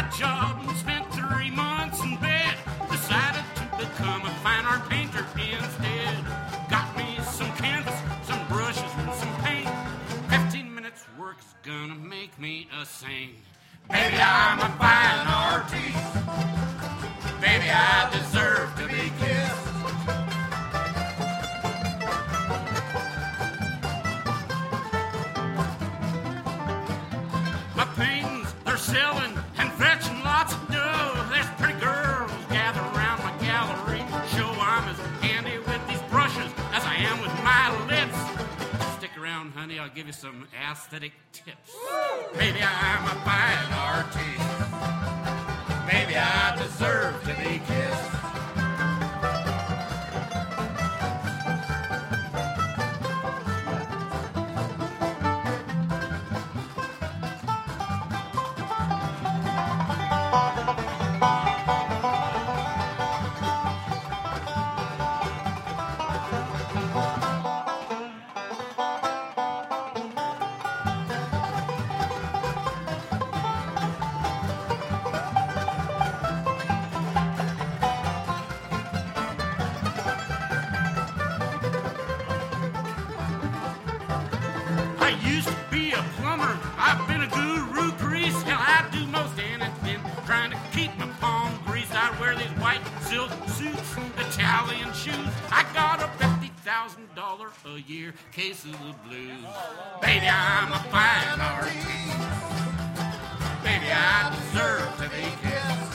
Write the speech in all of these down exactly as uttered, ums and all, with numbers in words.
job and spent three months in bed. Decided to become a fine art painter instead. Got me some canvas, some brushes, and some paint. Fifteen minutes work's gonna make me a saint. Baby, I'm a fine artist. Baby, I deserve to be kissed. My paintings, they're selling and fetching lots of dough. There's pretty girls gather around my gallery. Show I'm as handy with these brushes as I am with my lips. Stick around, honey, I'll give you some aesthetic tips. Baby, I'm a fine artist. Baby, I deserve to be kissed. I used to be a plumber, I've been a guru priest. Hell, I'd do most anything trying to keep my palm greased. I'd wear these white silk suits, Italian shoes. I got a fifty thousand dollars a year case of the blues. Baby, I'm a fine artist. Baby, I deserve to be kissed.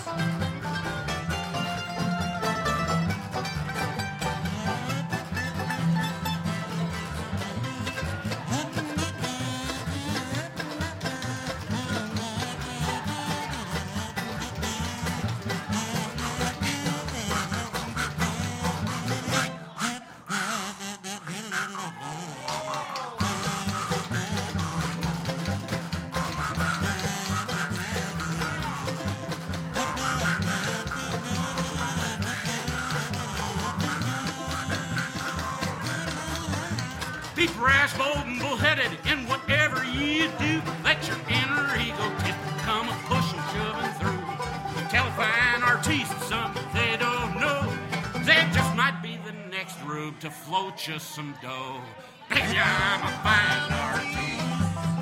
Be brash, bold, and bullheaded in whatever you do. Let your inner ego tip come a pushing, shoving through. Tell a fine artist something they don't know. They just might be the next rube to float you some dough. Baby, I'm a fine artist.